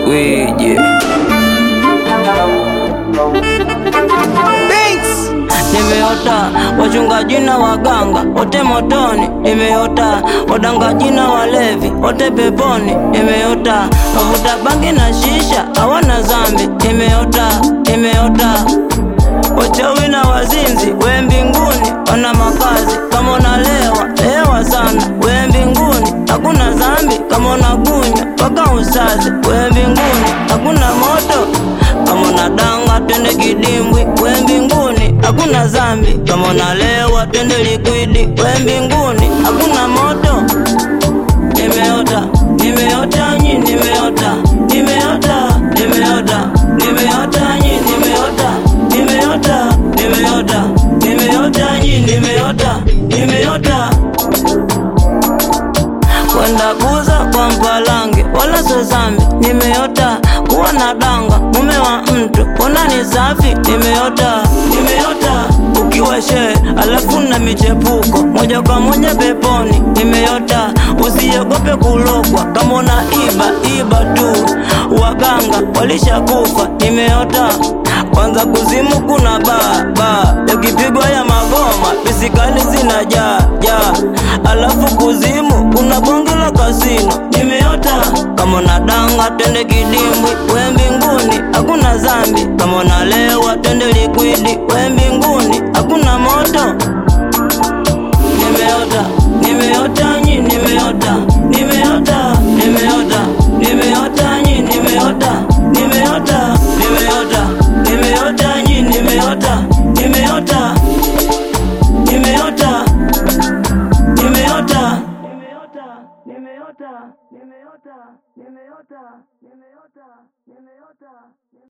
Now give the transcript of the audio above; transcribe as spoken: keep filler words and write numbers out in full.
Wije nimeota wachungaji na waganga wote motoni, nimeota wadangaji na walevi wote peponi, nimeota wavuta bangi na shisha hawana dhambi, nimeota nimeota wachawi na wazinzi we mbinguni wana makazi. Kama unalewa lewa sana we mbinguni, hakuna dhambi. Kama unakunywa paka usaze we mbinguni, hakuna moto. Kama unadanga twende kidimbwi we mbinguni, hakuna dhambi. Kama unalewa twende likwidi we mbinguni, hakuna moto. Nimeota nimeota nyi nimeota nimeota nimeota nimeota nyi nimeota nimeota nimeota nimeota nyi nimeota nimeota kwenda kuza kwa mpalange wala so zambi. Nimeota kuwa na danga mume wa mtu unani safi. Nimeota nimeota ukiwa she alafu na michepuko moja kwa moja peponi. Nimeota usiogope kulogwa kama una iba iba tu, waganga walisha kufa. Nimeota kwanza kuzimu kuna baa baa yakipigwa ya magoma pisikali zinajaa jaa, alafu kuzimu kuna bonge la kasino. Nimeota kama unadanga twende kidimbwi we mbinguni, hakuna dhambi. Kama unalewa twende likwidi we mbinguni, hakuna moto. Nimeota nimeota nyi nimeota nimeota nimeota nimeota nyi nimeota nimeota nimeota nimeota nyi nimeota nimeota nimeota nimeota nimeota nimeota nimeota nimeota nimeota nimeota